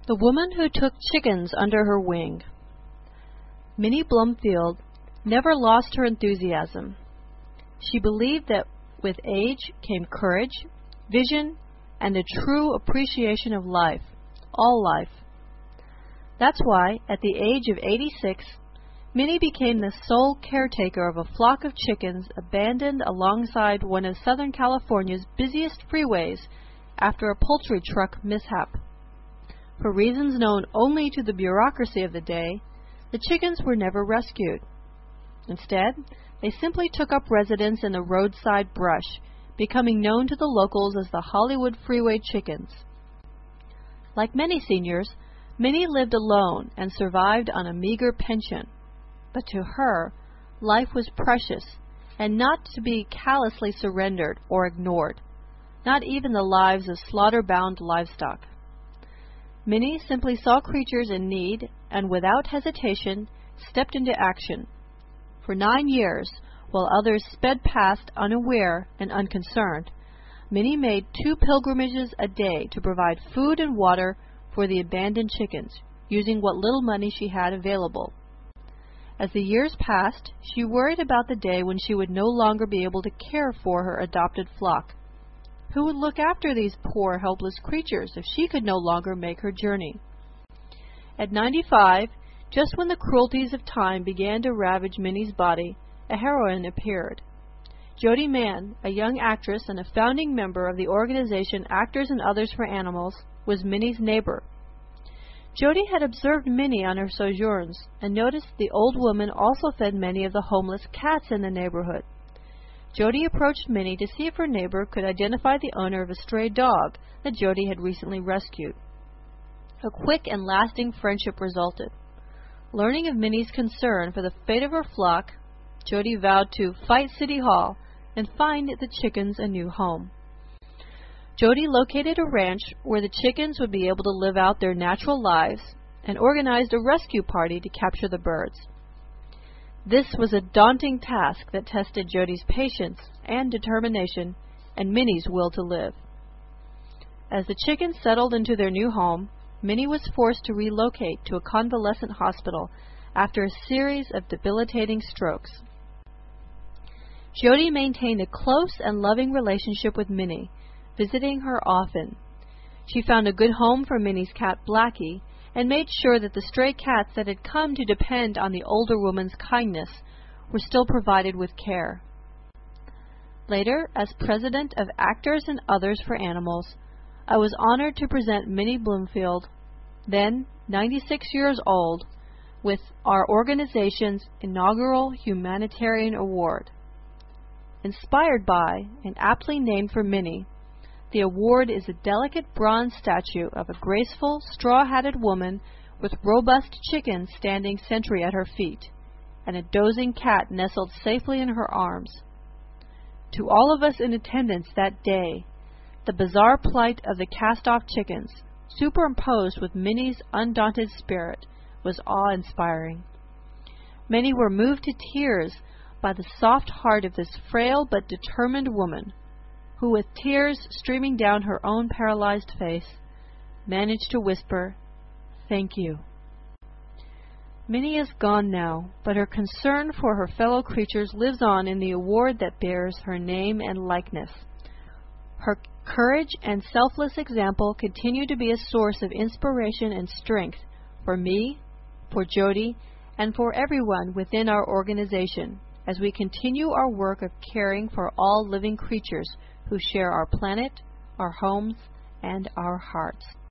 The woman who took chickens under her wing. Minnie Bloomfield never lost her enthusiasm. She believed that with age came courage, vision, and a true appreciation of life, all life. That's why, at the age of 86, Minnie became the sole caretaker of a flock of chickens abandoned alongside one of Southern California's busiest freeways after a poultry truck mishap. For reasons known only to the bureaucracy of the day, the chickens were never rescued. Instead, they simply took up residence in the roadside brush, becoming known to the locals as the Hollywood Freeway Chickens. Like many seniors, Minnie lived alone and survived on a meager pension. But to her, life was precious and not to be callously surrendered or ignored, not even the lives of slaughter-bound livestock. Minnie simply saw creatures in need and, without hesitation, stepped into action. For 9 years, while others sped past unaware and unconcerned, Minnie made 2 pilgrimages a day to provide food and water for the abandoned chickens, using what little money she had available. As the years passed, she worried about the day when she would no longer be able to care for her adopted flock. Who would look after these poor, helpless creatures if she could no longer make her journey? At 95, just when the cruelties of time began to ravage Minnie's body, a heroine appeared. Jody Mann, a young actress and a founding member of the organization Actors and Others for Animals, was Minnie's neighbor. Jody had observed Minnie on her sojourns and noticed the old woman also fed many of the homeless cats in the neighborhood. Jody approached Minnie to see if her neighbor could identify the owner of a stray dog that Jody had recently rescued. A quick and lasting friendship resulted. Learning of Minnie's concern for the fate of her flock, Jody vowed to fight City Hall and find the chickens a new home. Jody located a ranch where the chickens would be able to live out their natural lives and organized a rescue party to capture the birds. This was a daunting task that tested Jody's patience and determination and Minnie's will to live. As the chickens settled into their new home, Minnie was forced to relocate to a convalescent hospital after a series of debilitating strokes. Jody maintained a close and loving relationship with Minnie, visiting her often. She found a good home for Minnie's cat Blackie and made sure that the stray cats that had come to depend on the older woman's kindness were still provided with care. Later, as president of Actors and Others for Animals, I was honored to present Minnie Bloomfield, then 96 years old, with our organization's inaugural Humanitarian Award. Inspired by and aptly named for Minnie, the award is a delicate bronze statue of a graceful, straw-hatted woman with robust chickens standing sentry at her feet, and a dozing cat nestled safely in her arms. To all of us in attendance that day, the bizarre plight of the cast-off chickens, superimposed with Minnie's undaunted spirit, was awe-inspiring. Many were moved to tears by the soft heart of this frail but determined woman, who, with tears streaming down her own paralyzed face, managed to whisper, "Thank you." Minnie is gone now, but her concern for her fellow creatures lives on in the award that bears her name and likeness. Her courage and selfless example continue to be a source of inspiration and strength for me, for Jody, and for everyone within our organization as we continue our work of caring for all living creatures who share our planet, our homes, and our hearts.